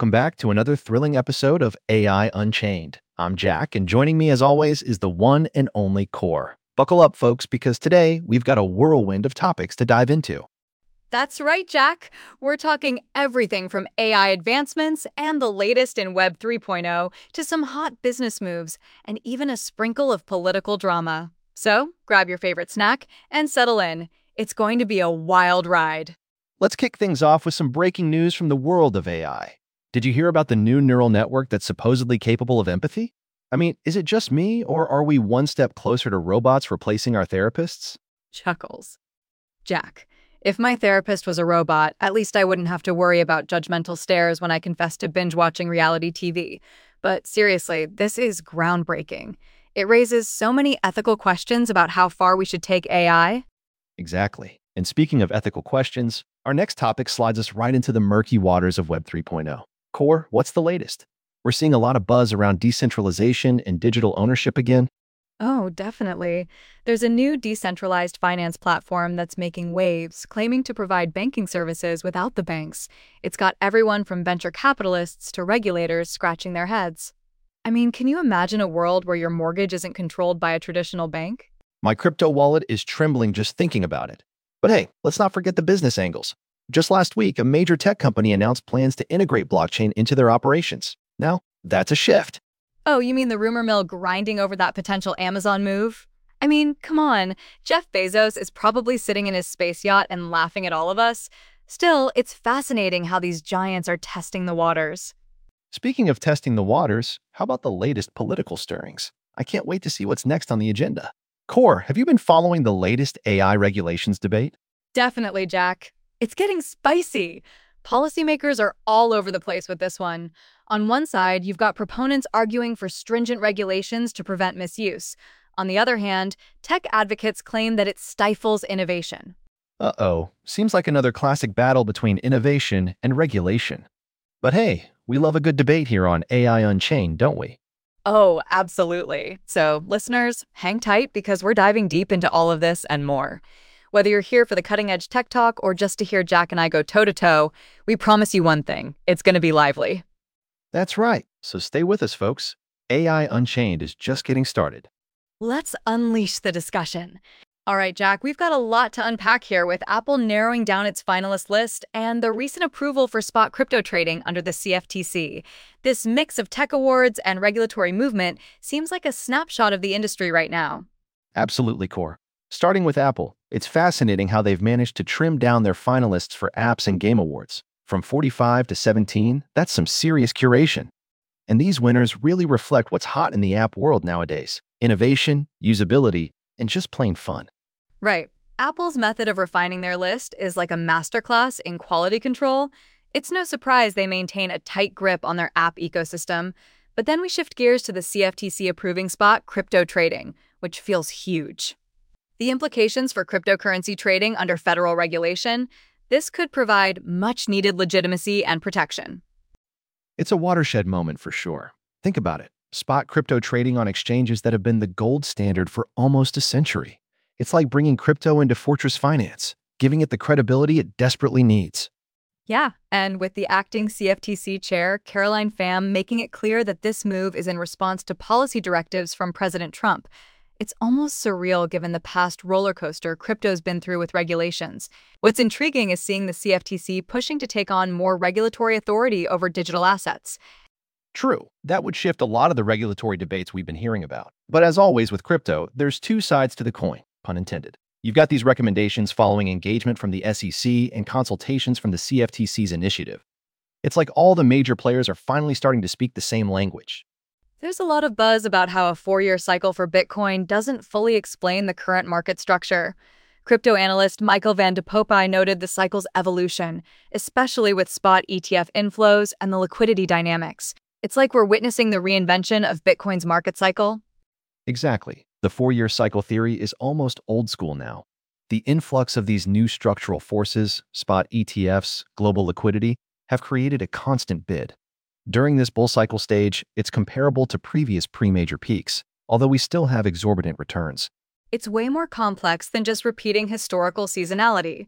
welcome back to another thrilling episode of AI Unchained. I'm Jack, and joining me as always is the one and only Core. Buckle up, folks, because today we've got a whirlwind of topics to dive into. That's right, Jack. We're talking everything from AI advancements and the latest in Web 3.0 to some hot business moves and even a sprinkle of political drama. So grab your favorite snack and settle in. It's going to be a wild ride. Let's kick things off with some breaking news from the world of AI. Did you hear about the new neural network that's supposedly capable of empathy? I mean, is it just me, or are we one step closer to robots replacing our therapists? Chuckles. Jack, if my therapist was a robot, at least I wouldn't have to worry about judgmental stares when I confess to binge-watching reality TV. But seriously, this is groundbreaking. It raises so many ethical questions about how far we should take AI. Exactly. And speaking of ethical questions, our next topic slides us right into the murky waters of Web 3.0. Core, what's the latest? We're seeing a lot of buzz around decentralization and digital ownership again. Oh, definitely. There's a new decentralized finance platform that's making waves, claiming to provide banking services without the banks. It's got everyone from venture capitalists to regulators scratching their heads. I mean, can you imagine a world where your mortgage isn't controlled by a traditional bank? My crypto wallet is trembling just thinking about it. But hey, let's not forget the business angles. Just last week, a major tech company announced plans to integrate blockchain into their operations. Now, that's a shift. Oh, you mean the rumor mill grinding over that potential Amazon move? I mean, come on. Jeff Bezos is probably sitting in his space yacht and laughing at all of us. Still, it's fascinating how these giants are testing the waters. Speaking of testing the waters, how about the latest political stirrings? I can't wait to see what's next on the agenda. Core, have you been following the latest AI regulations debate? Definitely, Jack. It's getting spicy. Policymakers are all over the place with this one. On one side, you've got proponents arguing for stringent regulations to prevent misuse. On the other hand, tech advocates claim that it stifles innovation. Uh-oh, seems like another classic battle between innovation and regulation. But hey, we love a good debate here on AI Unchained, don't we? Oh, absolutely. So, listeners, hang tight because we're diving deep into all of this and more. Whether you're here for the cutting-edge tech talk or just to hear Jack and I go toe-to-toe, we promise you one thing. It's going to be lively. That's right. So stay with us, folks. AI Unchained is just getting started. Let's unleash the discussion. All right, Jack, we've got a lot to unpack here with Apple narrowing down its finalist list and the recent approval for spot crypto trading under the CFTC. This mix of tech awards and regulatory movement seems like a snapshot of the industry right now. Absolutely, Core. Starting with Apple, it's fascinating how they've managed to trim down their finalists for apps and game awards. From 45 to 17, that's some serious curation. And these winners really reflect what's hot in the app world nowadays: innovation, usability, and just plain fun. Right. Apple's method of refining their list is like a masterclass in quality control. It's no surprise they maintain a tight grip on their app ecosystem. But then we shift gears to the CFTC approving spot, crypto trading, which feels huge. The implications for cryptocurrency trading under federal regulation, this could provide much-needed legitimacy and protection. It's a watershed moment for sure. Think about it. Spot crypto trading on exchanges that have been the gold standard for almost a century. It's like bringing crypto into Fortress Finance, giving it the credibility it desperately needs. Yeah, and with the acting CFTC chair, Caroline Pham, making it clear that this move is in response to policy directives from President Trump. It's almost surreal given the past roller coaster crypto's been through with regulations. What's intriguing is seeing the CFTC pushing to take on more regulatory authority over digital assets. True, that would shift a lot of the regulatory debates we've been hearing about. But as always with crypto, there's two sides to the coin, pun intended. You've got these recommendations following engagement from the SEC and consultations from the CFTC's initiative. It's like all the major players are finally starting to speak the same language. There's a lot of buzz about how a 4-year cycle for Bitcoin doesn't fully explain the current market structure. Crypto analyst Michael Van de Poppe noted the cycle's evolution, especially with spot ETF inflows and the liquidity dynamics. It's like we're witnessing the reinvention of Bitcoin's market cycle. Exactly. The 4-year cycle theory is almost old school now. The influx of these new structural forces, spot ETFs, global liquidity, have created a constant bid. During this bull cycle stage, it's comparable to previous pre-major peaks, although we still have exorbitant returns. It's way more complex than just repeating historical seasonality.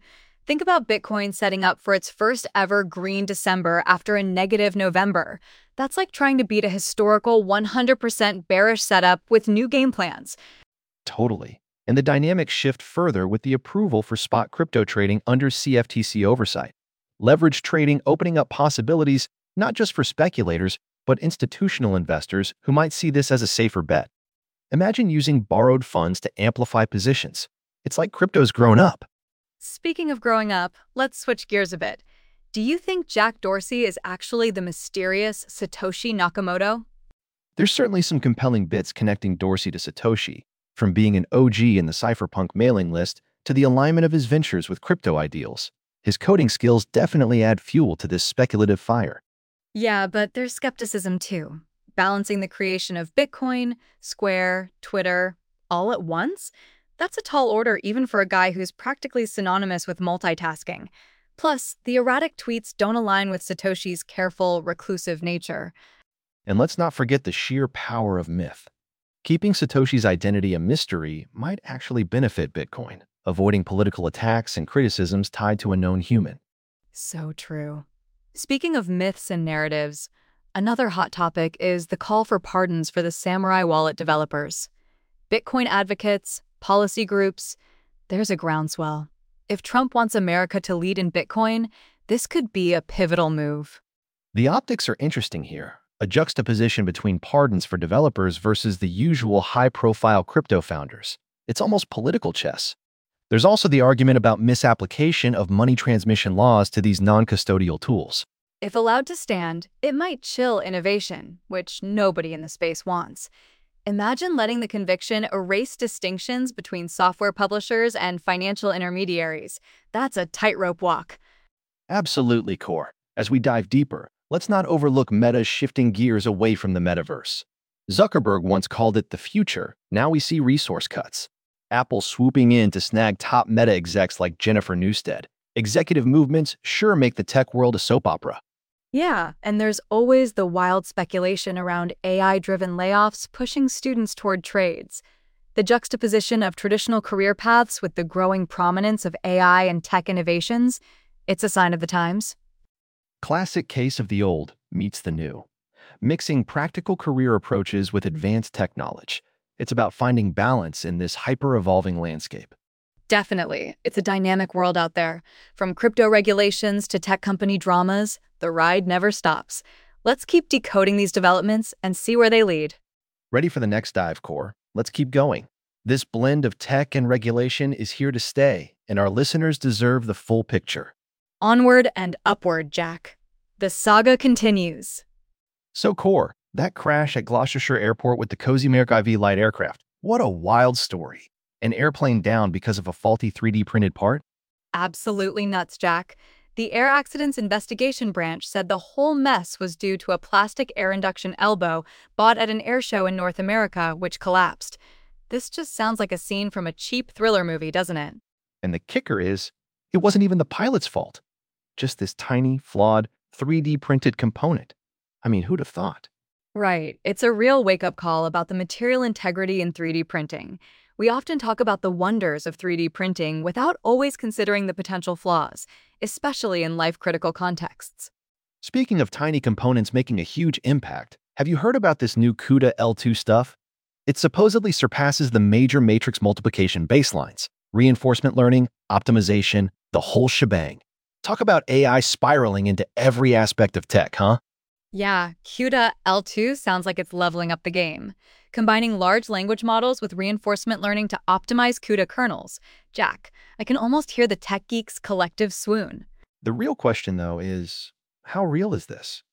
Think about Bitcoin setting up for its first ever green December after a negative November. That's like trying to beat a historical 100% bearish setup with new game plans. Totally. And the dynamics shift further with the approval for spot crypto trading under CFTC oversight. Leverage trading opening up possibilities not just for speculators, but institutional investors who might see this as a safer bet. Imagine using borrowed funds to amplify positions. It's like crypto's grown up. Speaking of growing up, let's switch gears a bit. Do you think Jack Dorsey is actually the mysterious Satoshi Nakamoto? There's certainly some compelling bits connecting Dorsey to Satoshi, from being an OG in the cypherpunk mailing list to the alignment of his ventures with crypto ideals. His coding skills definitely add fuel to this speculative fire. Yeah, but there's skepticism too. Balancing the creation of Bitcoin, Square, Twitter, all at once? That's a tall order even for a guy who's practically synonymous with multitasking. Plus, the erratic tweets don't align with Satoshi's careful, reclusive nature. And let's not forget the sheer power of myth. Keeping Satoshi's identity a mystery might actually benefit Bitcoin, avoiding political attacks and criticisms tied to a known human. So true. Speaking of myths and narratives, another hot topic is the call for pardons for the Samurai Wallet developers. Bitcoin advocates, policy groups, there's a groundswell. If Trump wants America to lead in Bitcoin, this could be a pivotal move. The optics are interesting here, a juxtaposition between pardons for developers versus the usual high-profile crypto founders. It's almost political chess. There's also the argument about misapplication of money transmission laws to these non-custodial tools. If allowed to stand, it might chill innovation, which nobody in the space wants. Imagine letting the conviction erase distinctions between software publishers and financial intermediaries. That's a tightrope walk. Absolutely, Core. As we dive deeper, let's not overlook Meta's shifting gears away from the metaverse. Zuckerberg once called it the future. Now we see resource cuts. Apple swooping in to snag top Meta execs like Jennifer Newstead. Executive movements sure make the tech world a soap opera. Yeah, and there's always the wild speculation around AI-driven layoffs pushing students toward trades. The juxtaposition of traditional career paths with the growing prominence of AI and tech innovations, it's a sign of the times. Classic case of the old meets the new. Mixing practical career approaches with advanced tech knowledge. It's about finding balance in this hyper-evolving landscape. Definitely. It's a dynamic world out there. From crypto regulations to tech company dramas, the ride never stops. Let's keep decoding these developments and see where they lead. Ready for the next dive, Core? Let's keep going. This blend of tech and regulation is here to stay, and our listeners deserve the full picture. Onward and upward, Jack. The saga continues. So, Core, that crash at Gloucestershire Airport with the Cozy Merc IV light aircraft, what a wild story. An airplane down because of a faulty 3D printed part? Absolutely nuts, Jack. The Air Accidents Investigation Branch said the whole mess was due to a plastic air induction elbow bought at an air show in North America, which collapsed. This just sounds like a scene from a cheap thriller movie, doesn't it? And the kicker is, it wasn't even the pilot's fault. Just this tiny, flawed, 3D printed component. I mean, who'd have thought? Right. It's a real wake-up call about the material integrity in 3D printing. We often talk about the wonders of 3D printing without always considering the potential flaws, especially in life-critical contexts. Speaking of tiny components making a huge impact, have you heard about this new CUDA L2 stuff? It supposedly surpasses the major matrix multiplication baselines, reinforcement learning, optimization, the whole shebang. Talk about AI spiraling into every aspect of tech, huh? Yeah, CUDA L2 sounds like it's leveling up the game, combining large language models with reinforcement learning to optimize CUDA kernels. Jack, I can almost hear the tech geeks' collective swoon. The real question, though, is how real is this?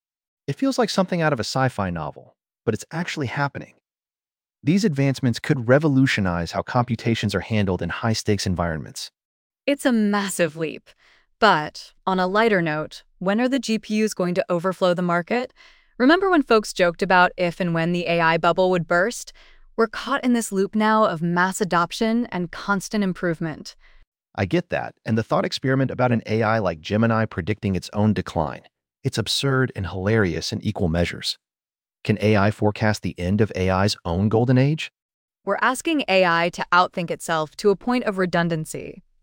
It feels like something out of a sci-fi novel, but it's actually happening. These advancements could revolutionize how computations are handled in high-stakes environments. It's a massive leap. But on a lighter note, when are the GPUs going to overflow the market? Remember when folks joked about if and when the AI bubble would burst? We're caught in this loop now of mass adoption and constant improvement. I get that, and the thought experiment about an AI like Gemini predicting its own decline. It's absurd and hilarious in equal measures. Can AI forecast the end of AI's own golden age? We're asking AI to outthink itself to a point of redundancy.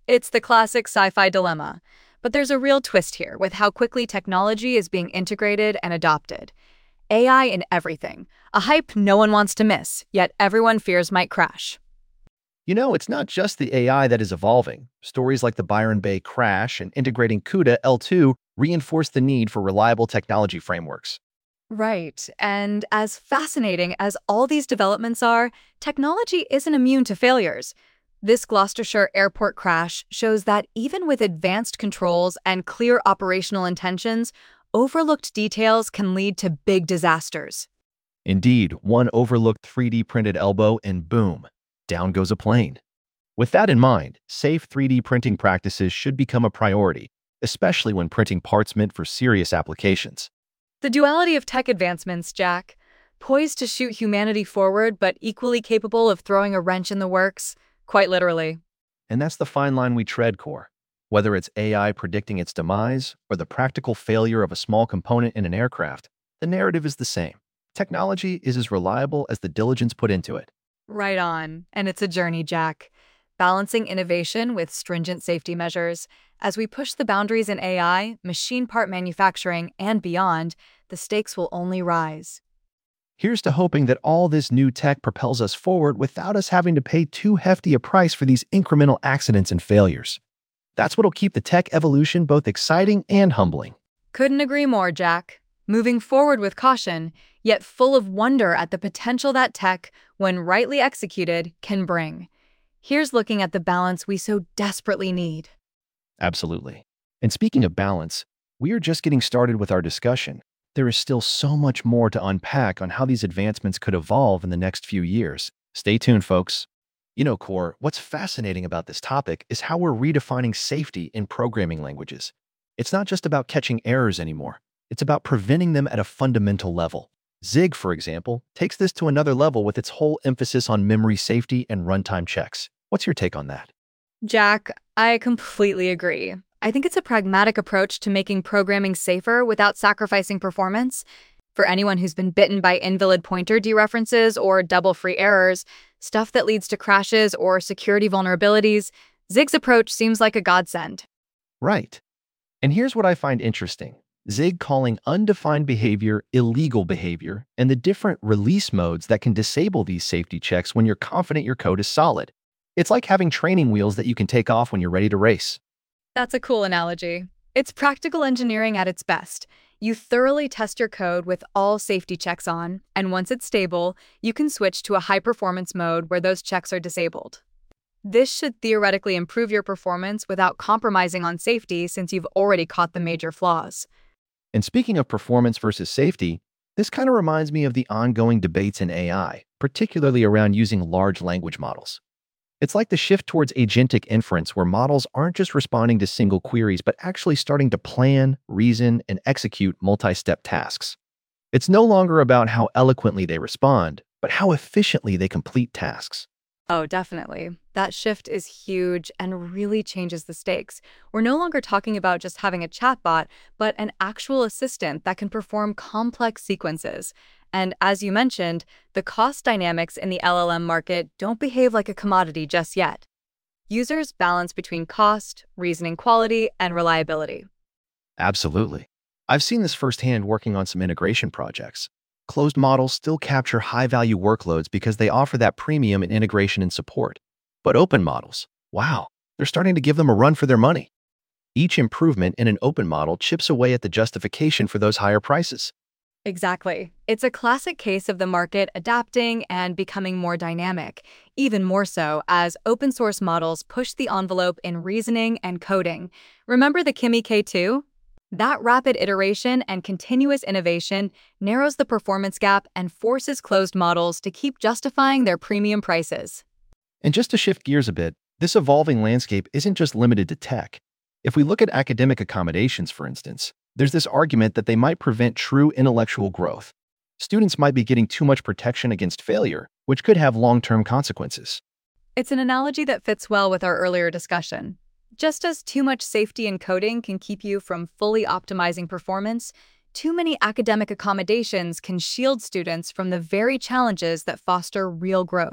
It's the classic sci-fi dilemma. But there's a real twist here with how quickly technology is being integrated and adopted. AI in everything, a hype no one wants to miss, yet everyone fears might crash. You know, it's not just the AI that is evolving. Stories like the Byron Bay crash and integrating CUDA L2 reinforce the need for reliable technology frameworks. Right, and as fascinating as all these developments are, technology isn't immune to failures. This Gloucestershire airport crash shows that even with advanced controls and clear operational intentions, overlooked details can lead to big disasters. Indeed, one overlooked 3D printed elbow and boom, down goes a plane. With that in mind, safe 3D printing practices should become a priority, especially when printing parts meant for serious applications. The duality of tech advancements, Jack, poised to shoot humanity forward but equally capable of throwing a wrench in the works, quite literally. And that's the fine line we tread, Core. Whether it's AI predicting its demise or the practical failure of a small component in an aircraft, the narrative is the same. Technology is as reliable as the diligence put into it. Right on. And it's a journey, Jack. Balancing innovation with stringent safety measures. As we push the boundaries in AI, machine part manufacturing, and beyond, the stakes will only rise. Here's to hoping that all this new tech propels us forward without us having to pay too hefty a price for these incremental accidents and failures. That's what'll keep the tech evolution both exciting and humbling. Couldn't agree more, Jack. Moving forward with caution, yet full of wonder at the potential that tech, when rightly executed, can bring. Here's looking at the balance we so desperately need. Absolutely. And speaking of balance, we are just getting started with our discussion. There is still so much more to unpack on how these advancements could evolve in the next few years. Stay tuned, folks. You know, Core, what's fascinating about this topic is how we're redefining safety in programming languages. It's not just about catching errors anymore. It's about preventing them at a fundamental level. Zig, for example, takes this to another level with its whole emphasis on memory safety and runtime checks. What's your take on that? Jack, I completely agree. I think it's a pragmatic approach to making programming safer without sacrificing performance. For anyone who's been bitten by invalid pointer dereferences or double free errors, stuff that leads to crashes or security vulnerabilities, Zig's approach seems like a godsend. Right. And here's what I find interesting. Zig calling undefined behavior illegal behavior and the different release modes that can disable these safety checks when you're confident your code is solid. It's like having training wheels that you can take off when you're ready to race. That's a cool analogy. It's practical engineering at its best. You thoroughly test your code with all safety checks on, and once it's stable, you can switch to a high-performance mode where those checks are disabled. This should theoretically improve your performance without compromising on safety since you've already caught the major flaws. And speaking of performance versus safety, this kind of reminds me of the ongoing debates in AI, particularly around using large language models. It's like the shift towards agentic inference where models aren't just responding to single queries, but actually starting to plan, reason, and execute multi-step tasks. It's no longer about how eloquently they respond, but how efficiently they complete tasks. Oh, definitely. That shift is huge and really changes the stakes. We're no longer talking about just having a chatbot, but an actual assistant that can perform complex sequences. And as you mentioned, the cost dynamics in the LLM market don't behave like a commodity just yet. Users balance between cost, reasoning quality, and reliability. Absolutely. I've seen this firsthand working on some integration projects. Closed models still capture high-value workloads because they offer that premium in integration and support. But open models, wow, they're starting to give them a run for their money. Each improvement in an open model chips away at the justification for those higher prices. Exactly. It's a classic case of the market adapting and becoming more dynamic, even more so as open source models push the envelope in reasoning and coding. Remember the Kimi K2? That rapid iteration and continuous innovation narrows the performance gap and forces closed models to keep justifying their premium prices. And just to shift gears a bit, this evolving landscape isn't just limited to tech. If we look at academic accommodations, for instance, there's this argument that they might prevent true intellectual growth. Students might be getting too much protection against failure, which could have long-term consequences. It's an analogy that fits well with our earlier discussion. Just as too much safety in coding can keep you from fully optimizing performance, too many academic accommodations can shield students from the very challenges that foster real growth.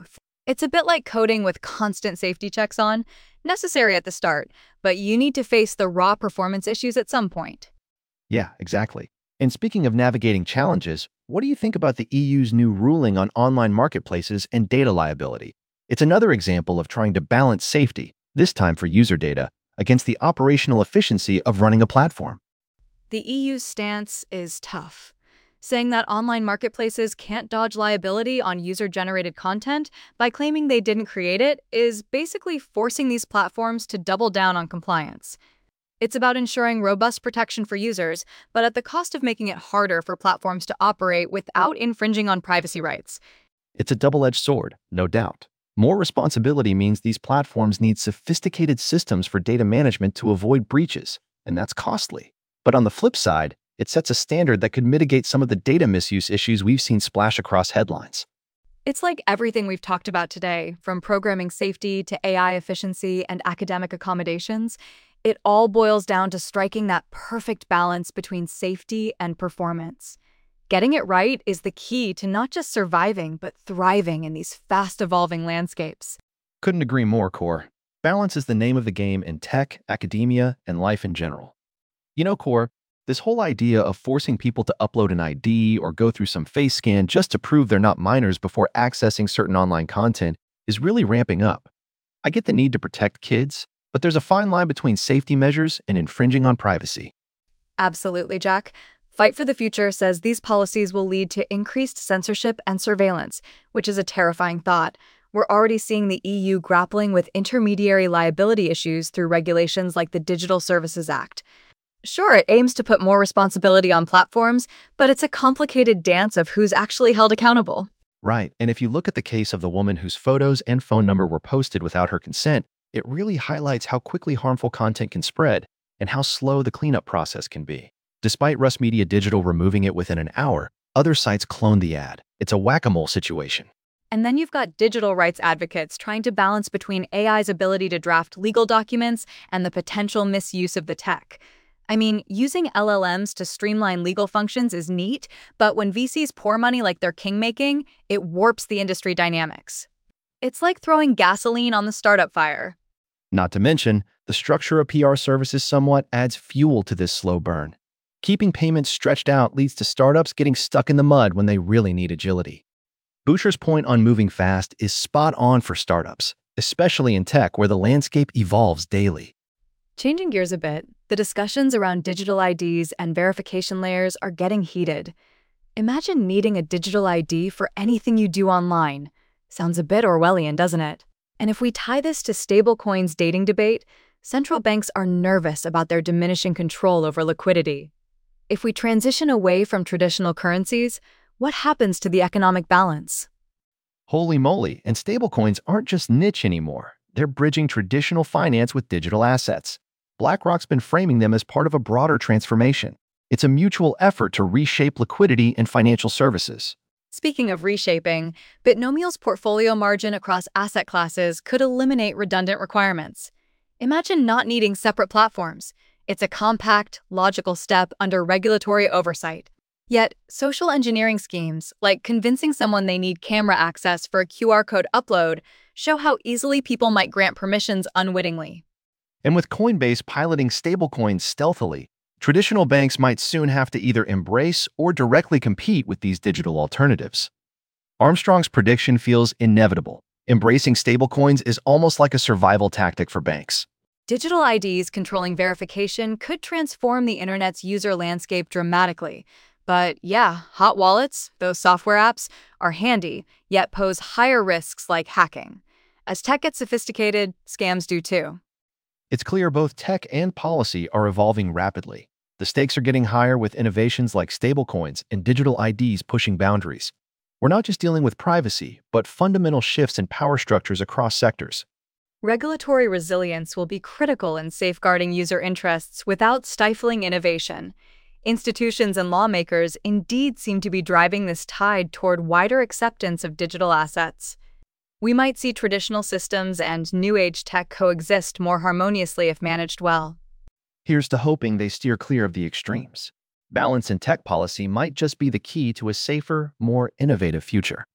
It's a bit like coding with constant safety checks on, necessary at the start, but you need to face the raw performance issues at some point. Yeah, exactly. And speaking of navigating challenges, what do you think about the EU's new ruling on online marketplaces and data liability? It's another example of trying to balance safety, this time for user data, against the operational efficiency of running a platform. The EU's stance is tough, saying that online marketplaces can't dodge liability on user-generated content by claiming they didn't create it is basically forcing these platforms to double down on compliance. It's about ensuring robust protection for users, but at the cost of making it harder for platforms to operate without infringing on privacy rights. It's a double-edged sword, no doubt. More responsibility means these platforms need sophisticated systems for data management to avoid breaches, and that's costly. But on the flip side, it sets a standard that could mitigate some of the data misuse issues we've seen splash across headlines. It's like everything we've talked about today, from programming safety to AI efficiency and academic accommodations. It all boils down to striking that perfect balance between safety and performance. Getting it right is the key to not just surviving, but thriving in these fast-evolving landscapes. Couldn't agree more, Core. Balance is the name of the game in tech, academia, and life in general. Core, this whole idea of forcing people to upload an ID or go through some face scan just to prove they're not minors before accessing certain online content is really ramping up. I get the need to protect kids, but there's a fine line between safety measures and infringing on privacy. Absolutely, Jack. Fight for the Future says these policies will lead to increased censorship and surveillance, which is a terrifying thought. We're already seeing the EU grappling with intermediary liability issues through regulations like the Digital Services Act. Sure, it aims to put more responsibility on platforms, but it's a complicated dance of who's actually held accountable. Right, and if you look at the case of the woman whose photos and phone number were posted without her consent, it really highlights how quickly harmful content can spread and how slow the cleanup process can be. Despite Russ Media Digital removing it within an hour, other sites cloned the ad. It's a whack-a-mole situation. And then you've got digital rights advocates trying to balance between AI's ability to draft legal documents and the potential misuse of the tech. I mean, using LLMs to streamline legal functions is neat, but when VCs pour money like they're king-making, it warps the industry dynamics. It's like throwing gasoline on the startup fire. Not to mention, the structure of PR services somewhat adds fuel to this slow burn. Keeping payments stretched out leads to startups getting stuck in the mud when they really need agility. Boucher's point on moving fast is spot on for startups, especially in tech where the landscape evolves daily. Changing gears a bit, the discussions around digital IDs and verification layers are getting heated. Imagine needing a digital ID for anything you do online. Sounds a bit Orwellian, doesn't it? And if we tie this to stablecoins dating debate, central banks are nervous about their diminishing control over liquidity. If we transition away from traditional currencies, what happens to the economic balance? Holy moly, and stablecoins aren't just niche anymore. They're bridging traditional finance with digital assets. BlackRock's been framing them as part of a broader transformation. It's a mutual effort to reshape liquidity and financial services. Speaking of reshaping, Bitnomial's portfolio margin across asset classes could eliminate redundant requirements. Imagine not needing separate platforms. It's a compact, logical step under regulatory oversight. Yet, social engineering schemes, like convincing someone they need camera access for a QR code upload, show how easily people might grant permissions unwittingly. And with Coinbase piloting stablecoins stealthily, traditional banks might soon have to either embrace or directly compete with these digital alternatives. Armstrong's prediction feels inevitable. Embracing stablecoins is almost like a survival tactic for banks. Digital IDs controlling verification could transform the internet's user landscape dramatically. But yeah, hot wallets, those software apps, are handy, yet pose higher risks like hacking. As tech gets sophisticated, scams do too. It's clear both tech and policy are evolving rapidly. The stakes are getting higher with innovations like stablecoins and digital IDs pushing boundaries. We're not just dealing with privacy, but fundamental shifts in power structures across sectors. Regulatory resilience will be critical in safeguarding user interests without stifling innovation. Institutions and lawmakers indeed seem to be driving this tide toward wider acceptance of digital assets. We might see traditional systems and new-age tech coexist more harmoniously if managed well. Here's to hoping they steer clear of the extremes. Balance in tech policy might just be the key to a safer, more innovative future.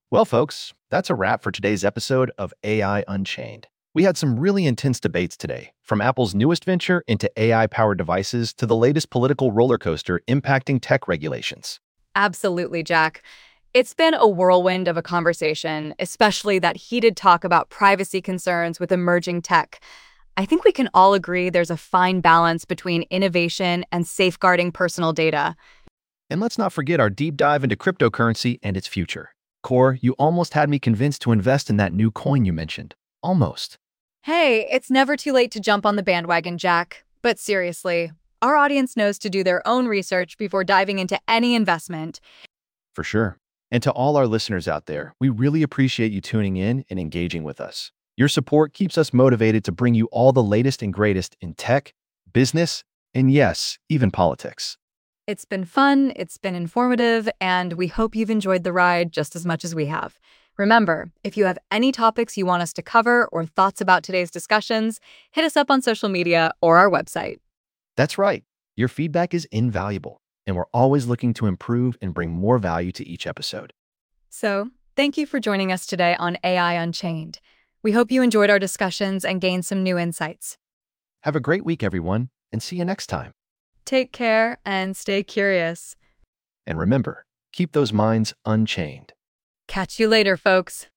Well, folks, that's a wrap for today's episode of AI Unchained. We had some really intense debates today, from Apple's newest venture into AI-powered devices to the latest political roller coaster impacting tech regulations. Absolutely, Jack. It's been a whirlwind of a conversation, especially that heated talk about privacy concerns with emerging tech. I think we can all agree there's a fine balance between innovation and safeguarding personal data. And let's not forget our deep dive into cryptocurrency and its future. Core, you almost had me convinced to invest in that new coin you mentioned. Almost. Hey, it's never too late to jump on the bandwagon, Jack. But seriously, our audience knows to do their own research before diving into any investment. For sure. And to all our listeners out there, we really appreciate you tuning in and engaging with us. Your support keeps us motivated to bring you all the latest and greatest in tech, business, and yes, even politics. It's been fun, it's been informative, and we hope you've enjoyed the ride just as much as we have. Remember, if you have any topics you want us to cover or thoughts about today's discussions, hit us up on social media or our website. That's right. Your feedback is invaluable, and we're always looking to improve and bring more value to each episode. So, thank you for joining us today on AI Unchained. We hope you enjoyed our discussions and gained some new insights. Have a great week, everyone, and see you next time. Take care and stay curious. And remember, keep those minds unchained. Catch you later, folks.